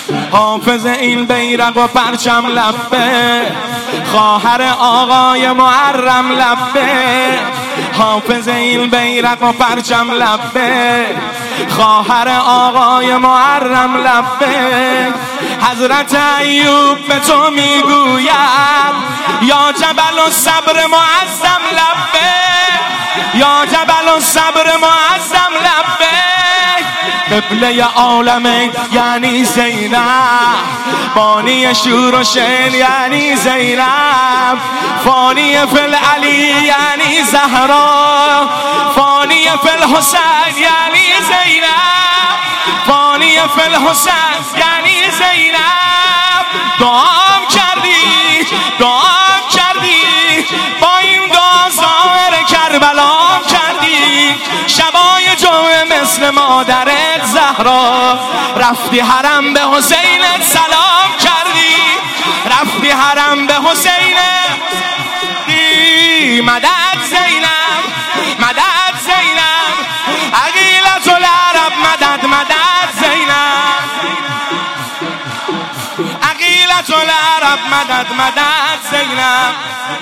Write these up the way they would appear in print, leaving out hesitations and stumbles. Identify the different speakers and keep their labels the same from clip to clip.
Speaker 1: حافظ این بیرق و پرچم لبه، خواهر آقای محرم لبه. حافظ این بیرق و پرچم لبه، خواهر آقای محرم لبه. حضرت ایوب به تو میگوید یا جبل الصبر معظم لبه، یا جبل الصبر معظم لبه. قبله عالمه یعنی زینب، بانی شور و شین یعنی زینب. فانی فی العلی یعنی زهرا، فانی فی الحسین یعنی زینب، فانی فی الحسین یعنی زینب. دعام کردی، دعام کردی، با این دعا ظاهر کربلا کردی. شبای جمعه مثل مادرت زهرا رفتی حرم به حسینت سلام کردی، رفتی حرم به حسینت. مدد زینب، مدد زینب، عقیلة العرب مدد مدد زینب، عقیلة العرب مدد مدد زینب.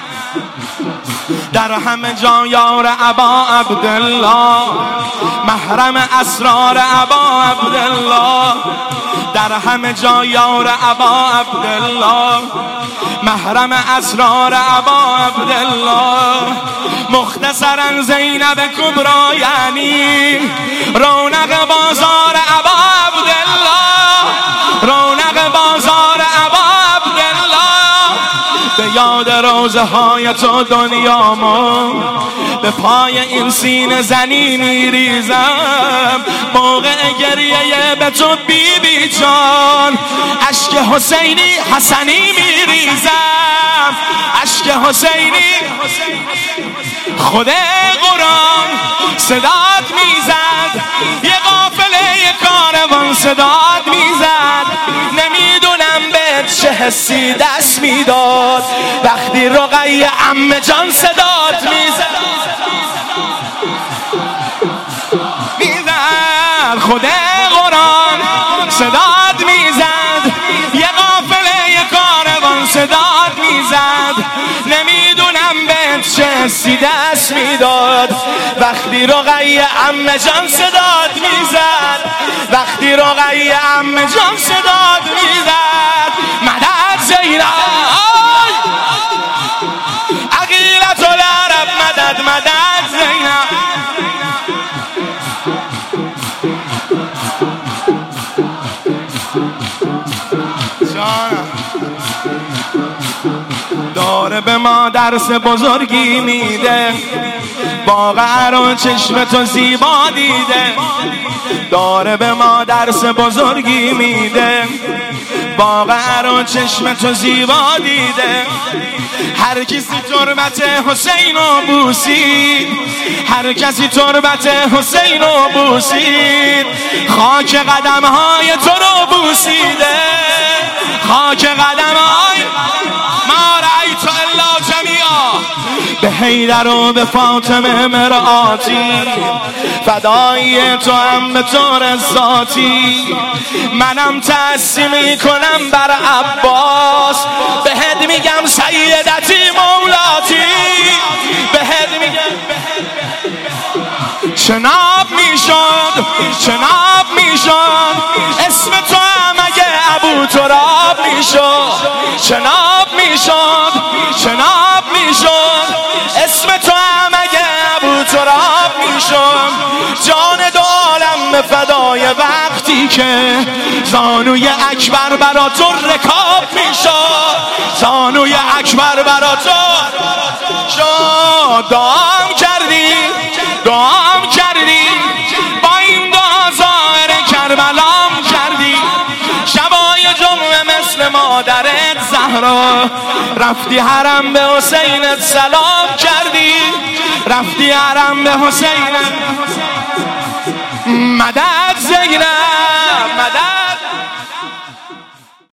Speaker 1: در همه جا یار ابا عبدالله، محرم اسرار ابا عبدالله. در همه جا یار ابا عبدالله، محرم اسرار ابا عبدالله. مختصرا زینب کبرا یعنی رونق بازار ابا عبدالله، رونق بازار ابا عبدالله. به یاد روزه های تو دنیامو به پای این سینه زنی میریزم. موقع گریه به تو بی بی جان اشک حسینی حسنی میریزم، اشک حسینی. خود قرآن صدات میزد، یه قافله یه کاروان صدات میزد. نمیدونم به چه حسی دست میداد وقتی رقیه عمه جان صدات میزد، میزد. خود قرآن صدات میزد، یه قافله یه کاروان صدات میزد. نمیدونم به چه حسی دست میداد وقتی رقیه عمه جان صدات میزد، وقتی رقیه عمه جان صدات میزد. مدد زینب، عقیلة العرب مدد مدد زینب. داره به ما درس بزرگی میده، واقعا رو چشم تو زیبا دیده. داره به ما درس بزرگی میده، واقعا رو چشم تو زیبا دیده. هر کسی تربت حسین رو بوسید، هر کسی تربت حسین رو بوسید. خاک قدم های تو رو بوسیده، خاک قدم های ما رأیت الا جمیعا. به حیدر و به فاطمه مرآتی، فدایی تو هم به طور ذاتی. منم تأسی میکنم بر عباس، بهت میگم سیدتی مولاتی، بهت میگم چناب میشد، چناب میشد اسم تو هم اگه ابو تراب میشد، چناب میشد، چناب میشد اسم تو هم اگه ابو تراب میشد. جان دو عالم به فدای وقتی که زانوی اکبر برا تو رکاب میشد، زانوی اکبر برا تو شد. دعام کردی، دعام کردی، با این دعا ظاهر کربلام کردی. شبای جمعه مثل مادرت زهرا رفتی حرم به حسینت سلام کردی، رفتی حرم به حسینت. مدد زینب،